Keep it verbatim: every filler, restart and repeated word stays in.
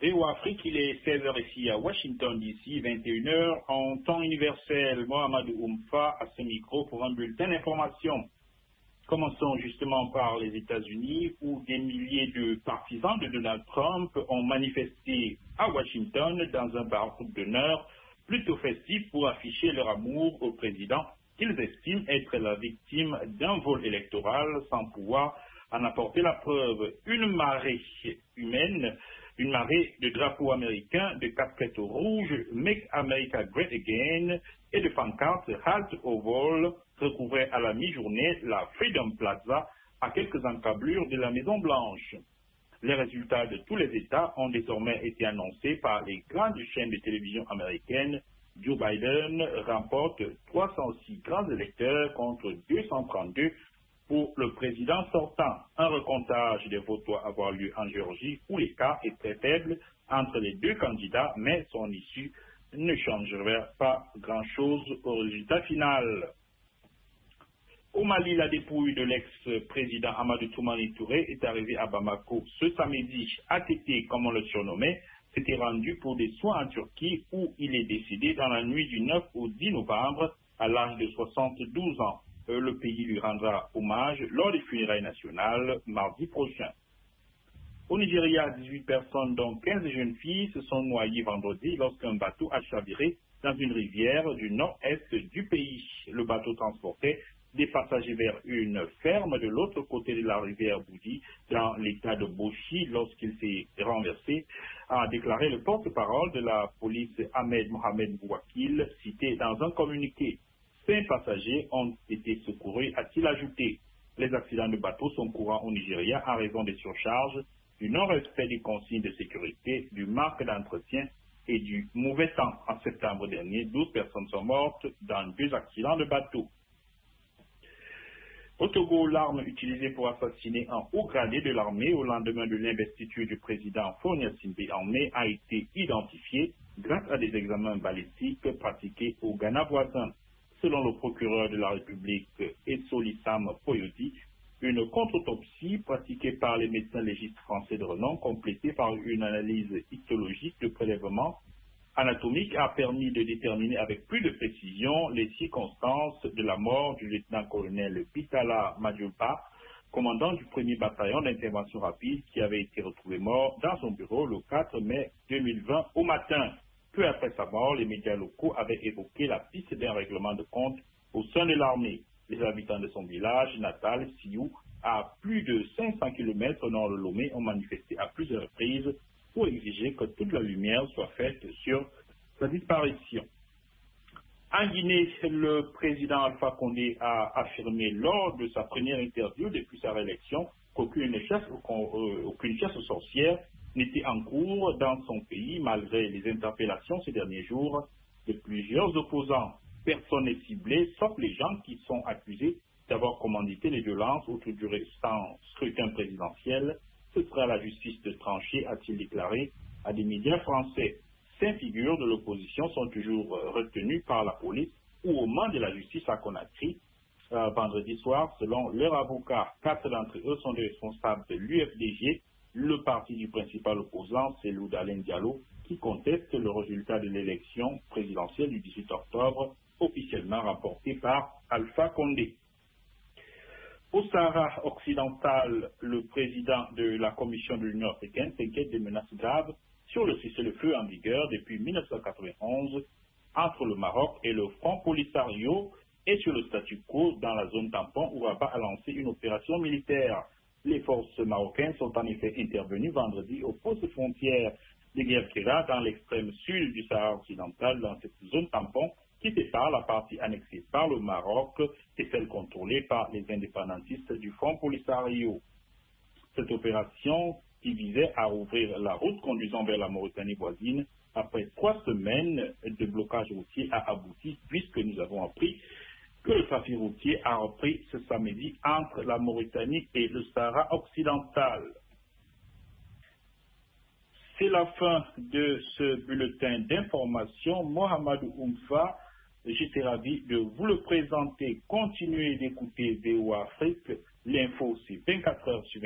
V O Afrique, il est seize heures ici à Washington D C, vingt et une heures en temps universel. Mohamedou Oumfa à ce micro pour un bulletin d'information. Commençons justement par les États-Unis où des milliers de partisans de Donald Trump ont manifesté à Washington dans un bar d'honneur plutôt festif pour afficher leur amour au président qu'ils estiment être la victime d'un vol électoral sans pouvoir en apporter la preuve. Une marée humaine, une marée de drapeaux américains, de casquettes rouges, Make America Great Again et de pancartes Halt au vol recouvrait à la mi-journée la Freedom Plaza à quelques encablures de la Maison-Blanche. Les résultats de tous les États ont désormais été annoncés par les grandes chaînes de télévision américaines. Joe Biden remporte trois cent six grands électeurs contre deux cent trente-deux pour le président sortant. Un recomptage des votes doit avoir lieu en Géorgie où l'écart est très faible entre les deux candidats, mais son issue ne changerait pas grand-chose au résultat final. Au Mali, la dépouille de l'ex-président Amadou Toumani Touré est arrivée à Bamako ce samedi. A T T, comme on le surnommait, s'était rendu pour des soins en Turquie où il est décédé dans la nuit du neuf au dix novembre à l'âge de soixante-douze ans. Le pays lui rendra hommage lors des funérailles nationales mardi prochain. Au Nigeria, dix-huit personnes, dont quinze jeunes filles, se sont noyées vendredi lorsqu'un bateau a chaviré dans une rivière du nord-est du pays. Le bateau transportait des passagers vers une ferme de l'autre côté de la rivière Boudi, dans l'état de Bochi, lorsqu'il s'est renversé, a déclaré le porte-parole de la police Ahmed Mohamed Bouakil, cité dans un communiqué. Cinq passagers ont été secourus, a-t-il ajouté. Les accidents de bateau sont courants au Nigeria en raison des surcharges, du non-respect des consignes de sécurité, du manque d'entretien et du mauvais temps. En septembre dernier, douze personnes sont mortes dans deux accidents de bateau. Au Togo, l'arme utilisée pour assassiner un haut gradé de l'armée au lendemain de l'investiture du président Fonia Simbe en mai a été identifiée grâce à des examens balistiques pratiqués au Ghana voisin. Selon le procureur de la République, Essolissam Poyoti, une contre-autopsie pratiquée par les médecins légistes français de renom, complétée par une analyse histologique de prélèvement anatomique, a permis de déterminer avec plus de précision les circonstances de la mort du lieutenant-colonel Pitala Madjouba, commandant du premier bataillon d'intervention rapide qui avait été retrouvé mort dans son bureau le quatre mai deux mille vingt au matin. Peu après sa mort, les médias locaux avaient évoqué la piste d'un règlement de compte au sein de l'armée. Les habitants de son village natal, Siou, à plus de cinq cents kilomètres au nord de Lomé, ont manifesté à plusieurs reprises pour exiger que toute la lumière soit faite sur sa disparition. En Guinée, le président Alpha Condé a affirmé lors de sa première interview depuis sa réélection qu'aucune chasse, euh, aucune chasse aux sorcières n'était en cours dans son pays malgré les interpellations ces derniers jours de plusieurs opposants. Personne n'est ciblé, sauf les gens qui sont accusés d'avoir commandité les violences autour du récent scrutin présidentiel. Ce sera à la justice de trancher, a-t-il déclaré à des médias français. Cinq figures de l'opposition sont toujours retenues par la police ou aux mains de la justice à Conakry. Euh, vendredi soir, selon leur avocat, quatre d'entre eux sont des responsables de l'U F D G, le parti du principal opposant, c'est Loudalen Diallo, qui conteste le résultat de l'élection présidentielle du dix-huit octobre, officiellement rapporté par Alpha Condé. Au Sahara occidental, le président de la Commission de l'Union africaine s'inquiète des menaces graves sur le cessez-le-feu en vigueur depuis mille neuf cent quatre-vingt-onze entre le Maroc et le Front Polisario et sur le statu quo dans la zone tampon où Rabat a lancé une opération militaire. Les forces marocaines sont en effet intervenues vendredi au poste frontière de Guerkira dans l'extrême sud du Sahara occidental dans cette zone tampon qui sépare la partie annexée par le Maroc et celle contrôlée par les indépendantistes du Front Polisario. Cette opération qui visait à ouvrir la route conduisant vers la Mauritanie voisine après trois semaines de blocage routier a abouti puisque nous avons appris que le trafic routier a repris ce samedi entre la Mauritanie et le Sahara occidental. C'est la fin de ce bulletin d'information. Mohamedou Oumfa, j'étais ravi de vous le présenter. Continuez d'écouter V O Afrique. L'info, c'est vingt-quatre heures sur